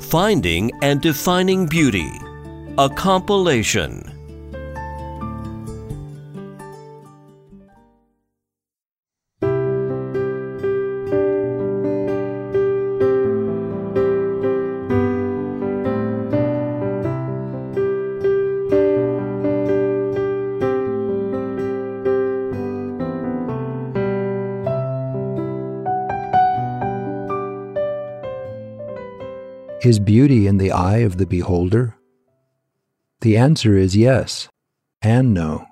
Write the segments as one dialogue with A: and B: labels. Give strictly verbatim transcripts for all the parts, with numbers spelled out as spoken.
A: Finding and Defining Beauty, a compilation.
B: Is beauty in the eye of the beholder? The answer is yes and no.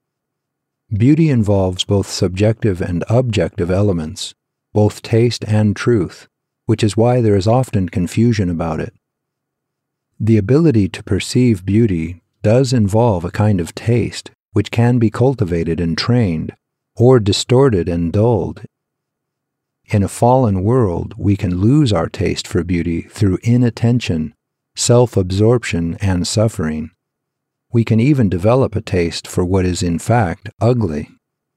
B: Beauty involves both subjective and objective elements, both taste and truth, which is why there is often confusion about it. The ability to perceive beauty does involve a kind of taste which can be cultivated and trained, or distorted and dulled. In a fallen world, we can lose our taste for beauty through inattention, self-absorption, and suffering. We can even develop a taste for what is in fact ugly.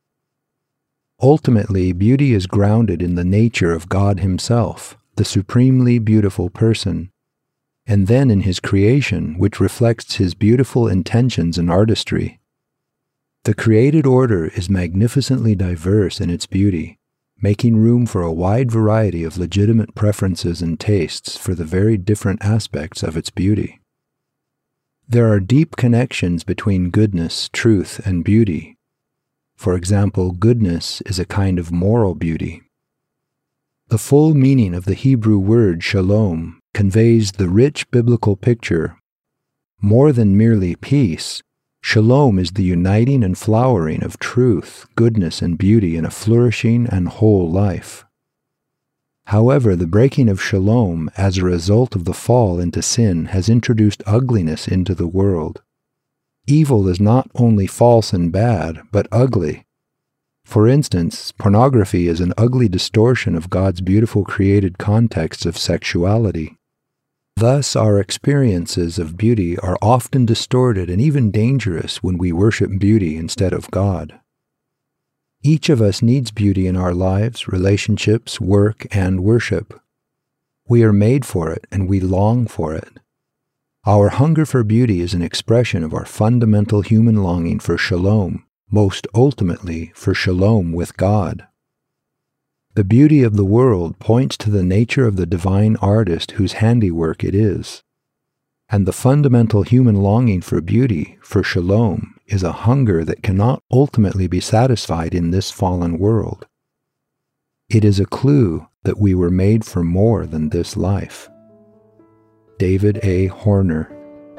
B: Ultimately, beauty is grounded in the nature of God Himself, the supremely beautiful person, and then in His creation, which reflects His beautiful intentions and artistry. The created order is magnificently diverse in its beauty, making room for a wide variety of legitimate preferences and tastes for the very different aspects of its beauty. There are deep connections between goodness, truth, and beauty. For example, goodness is a kind of moral beauty. The full meaning of the Hebrew word shalom conveys the rich biblical picture. More than merely peace, shalom is the uniting and flowering of truth, goodness, and beauty in a flourishing and whole life. However, the breaking of shalom as a result of the fall into sin has introduced ugliness into the world. Evil is not only false and bad, but ugly. For instance, pornography is an ugly distortion of God's beautiful created context of sexuality. Thus, our experiences of beauty are often distorted and even dangerous when we worship beauty instead of God. Each of us needs beauty in our lives, relationships, work, and worship. We are made for it, and we long for it. Our hunger for beauty is an expression of our fundamental human longing for shalom, most ultimately for shalom with God. The beauty of the world points to the nature of the divine artist whose handiwork it is. And the fundamental human longing for beauty, for shalom, is a hunger that cannot ultimately be satisfied in this fallen world. It is a clue that we were made for more than this life. David A. Horner.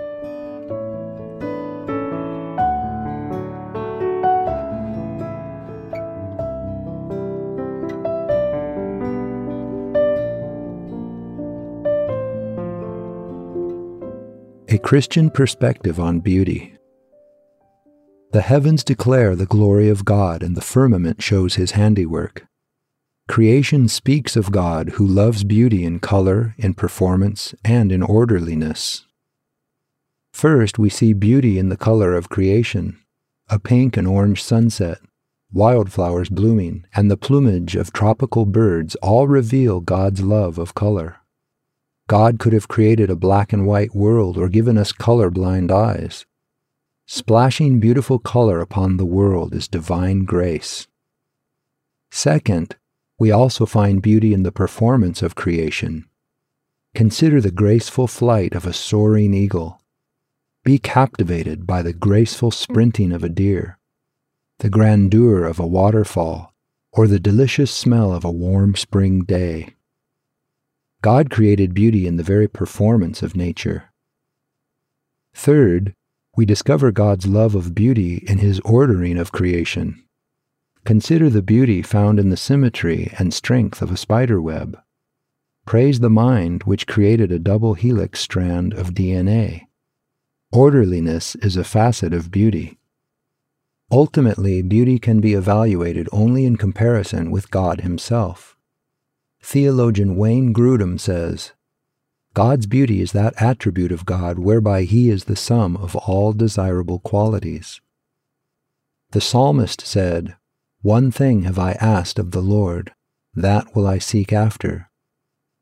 B: A Christian perspective on beauty. The heavens declare the glory of God, and the firmament shows His handiwork. Creation speaks of God, who loves beauty in color, in performance, and in orderliness. First, we see beauty in the color of creation, a pink and orange sunset, wildflowers blooming, and the plumage of tropical birds all reveal God's love of color. God could have created a black and white world or given us color-blind eyes. Splashing beautiful color upon the world is divine grace. Second, we also find beauty in the performance of creation. Consider the graceful flight of a soaring eagle. Be captivated by the graceful sprinting of a deer, the grandeur of a waterfall, or the delicious smell of a warm spring day. God created beauty in the very performance of nature. Third, we discover God's love of beauty in His ordering of creation. Consider the beauty found in the symmetry and strength of a spider web. Praise the mind which created a double helix strand of D N A. Orderliness is a facet of beauty. Ultimately, beauty can be evaluated only in comparison with God Himself. Theologian Wayne Grudem says, God's beauty is that attribute of God whereby He is the sum of all desirable qualities. The psalmist said, "One thing have I asked of the Lord, that will I seek after,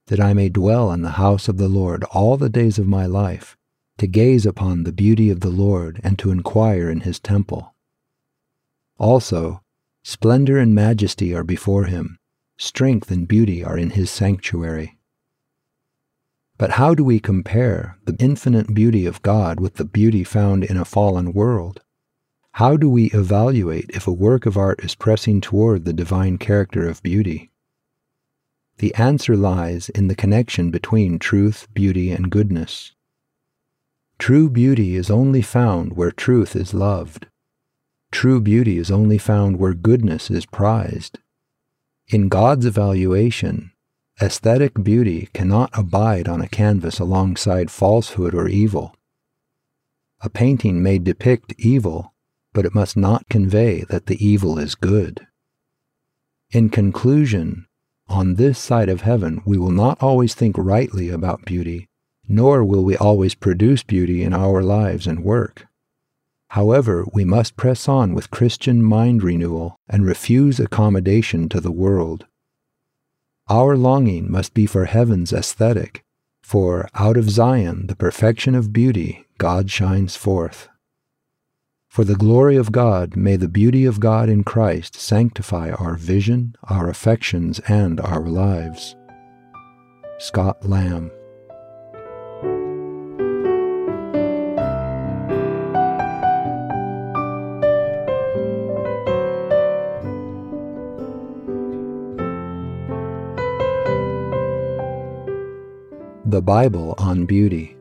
B: that I may dwell in the house of the Lord all the days of my life, to gaze upon the beauty of the Lord and to inquire in his temple. Also, splendor and majesty are before him, strength and beauty are in his sanctuary. But how do we compare the infinite beauty of God with the beauty found in a fallen world? How do we evaluate if a work of art is pressing toward the divine character of beauty? The answer lies in the connection between truth, beauty, and goodness. True beauty is only found where truth is loved. True beauty is only found where goodness is prized. In God's evaluation, aesthetic beauty cannot abide on a canvas alongside falsehood or evil. A painting may depict evil, but it must not convey that the evil is good. In conclusion, on this side of heaven, we will not always think rightly about beauty, nor will we always produce beauty in our lives and work. However, we must press on with Christian mind renewal and refuse accommodation to the world. Our longing must be for heaven's aesthetic, for out of Zion, the perfection of beauty, God shines forth. For the glory of God, may the beauty of God in Christ sanctify our vision, our affections, and our lives. Scott Lamb. The Bible on Beauty.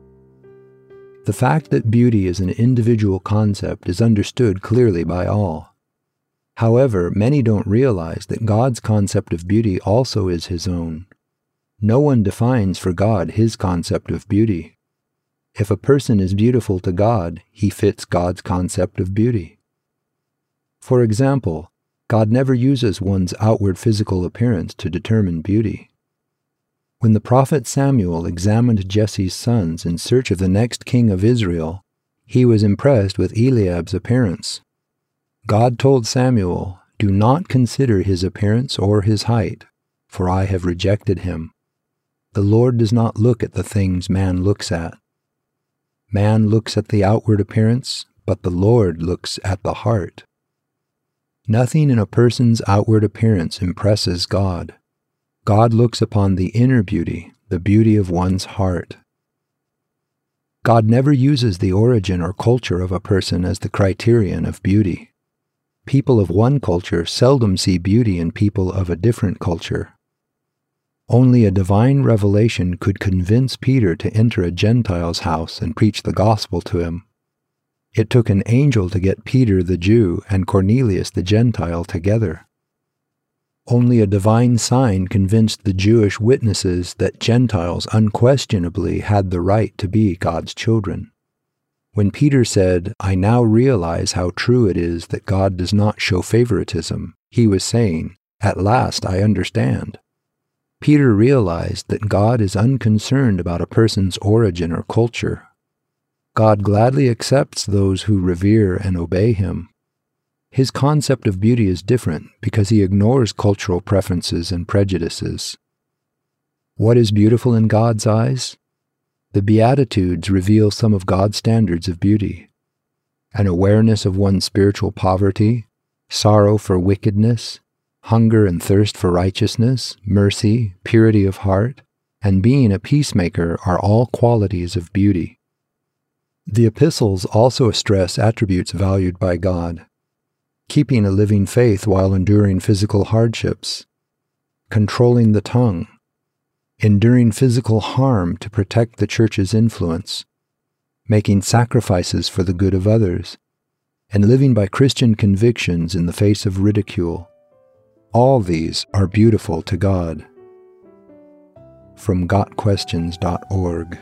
B: The fact that beauty is an individual concept is understood clearly by all. However, many don't realize that God's concept of beauty also is his own. No one defines for God his concept of beauty. If a person is beautiful to God, he fits God's concept of beauty. For example, God never uses one's outward physical appearance to determine beauty. When the prophet Samuel examined Jesse's sons in search of the next king of Israel, he was impressed with Eliab's appearance. God told Samuel, "Do not consider his appearance or his height, for I have rejected him. The Lord does not look at the things man looks at. Man looks at the outward appearance, but the Lord looks at the heart." Nothing in a person's outward appearance impresses God. God looks upon the inner beauty, the beauty of one's heart. God never uses the origin or culture of a person as the criterion of beauty. People of one culture seldom see beauty in people of a different culture. Only a divine revelation could convince Peter to enter a Gentile's house and preach the gospel to him. It took an angel to get Peter the Jew and Cornelius the Gentile together. Only a divine sign convinced the Jewish witnesses that Gentiles unquestionably had the right to be God's children. When Peter said, "I now realize how true it is that God does not show favoritism," he was saying, "At last I understand." Peter realized that God is unconcerned about a person's origin or culture. God gladly accepts those who revere and obey him. His concept of beauty is different because he ignores cultural preferences and prejudices. What is beautiful in God's eyes? The Beatitudes reveal some of God's standards of beauty: an awareness of one's spiritual poverty, sorrow for wickedness, hunger and thirst for righteousness, mercy, purity of heart, and being a peacemaker are all qualities of beauty. The epistles also stress attributes valued by God: keeping a living faith while enduring physical hardships, controlling the tongue, enduring physical harm to protect the church's influence, making sacrifices for the good of others, and living by Christian convictions in the face of ridicule. All these are beautiful to God. From got questions dot org.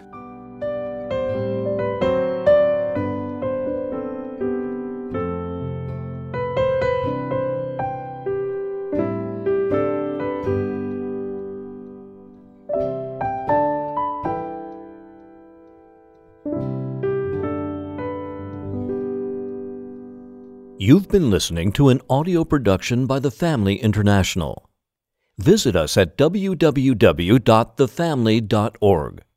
A: You've been listening to an audio production by the Family International. Visit us at w w w dot the family dot org.